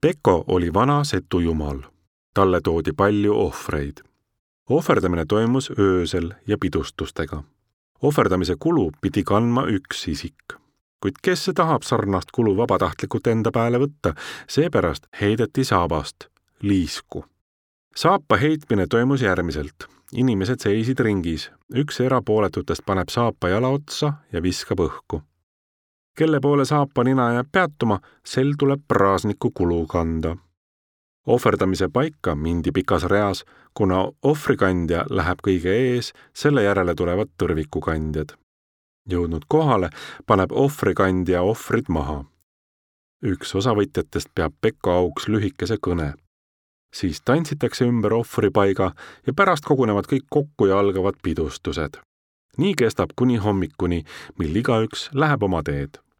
Pekko oli vana setujumal. Talle toodi palju ohvreid. Ohverdamine toimus öösel ja pidustustega. Ohverdamise kulu pidi kandma üks isik. Kuid kes see tahab sarnast kulu vabatahtlikult enda pääle võtta, seepärast heideti saabast liisku. Saapa heitmine toimus järgmiselt. Inimesed seisid ringis. Üks erapooletutest paneb saapa jala otsa ja viskab õhku. Kelle poole saapa nina jääb peatuma, sel tuleb praasniku kulu kanda. Ohverdamise paika mindi pikas reas, kuna ohvrikandja läheb kõige ees, selle järele tulevad tõrvikukandjad. Jõudnud kohale paneb ohvrikandja ohvrid maha. Üks osavõtjatest peab Pekko auks lühikese kõne. Siis tantsitakse ümber ohvripaiga ja pärast kogunevad kõik kokku ja algavad pidustused. Nii kestab kuni hommikuni, mil igaüks läheb oma teed.